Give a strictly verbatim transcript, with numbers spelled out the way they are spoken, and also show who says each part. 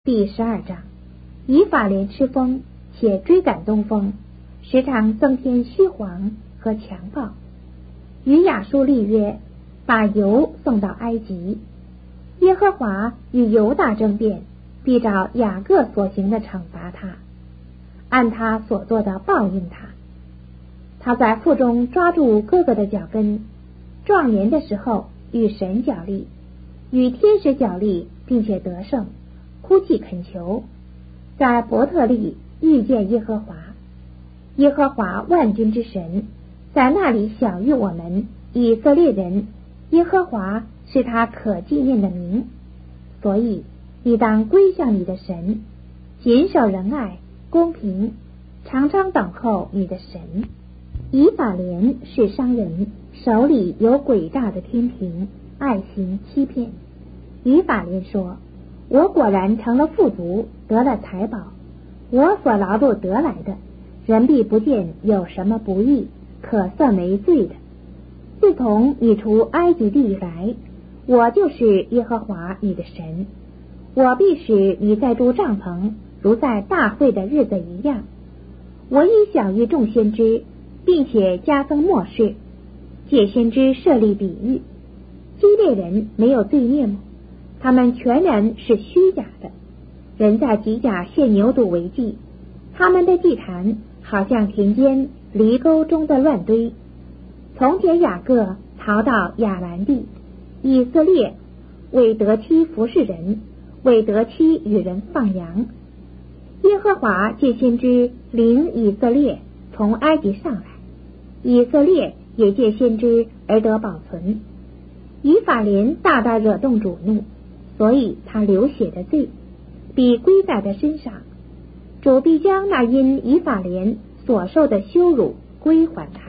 Speaker 1: 第十二章，以法莲吃风，且追赶东风，时常增添虚谎和强暴。与亚述立约，把油送到埃及。耶和华与犹大争辩，必照雅各所行的惩罚他，按他所做的报应他。他在腹中抓住哥哥的脚跟，壮年的时候与神角力，与天使角力，并且得胜，哭泣恳求，在伯特利遇见耶和华。耶和华万军之神在那里晓谕我们以色列人，耶和华是他可纪念的名，所以你当归向你的神，谨守仁爱公平，常常等候你的神。以法莲是商人，手里有诡诈的天平，爱行欺骗。以法莲说，我果然成了富足，得了财宝，我所劳碌得来的，人必不见有什么不义可算为罪的。自从你出埃及地来，我就是耶和华你的神，我必使你在住帐篷，如在大会的日子一样。我已晓谕众先知，并且加增默示，借先知设立比喻。基列人没有罪孽吗？他们全然是虚假的。人在吉甲献牛犊为祭，他们的祭坛好像田间犁沟中的乱堆。从前雅各逃到亚兰地，以色列为得妻服侍人，为得妻与人放羊。耶和华借先知领以色列从埃及上来，以色列也借先知而得保存。以法莲大大惹动主怒，所以他流血的罪必归在他身上，主必将那因以法莲所受的羞辱归还他。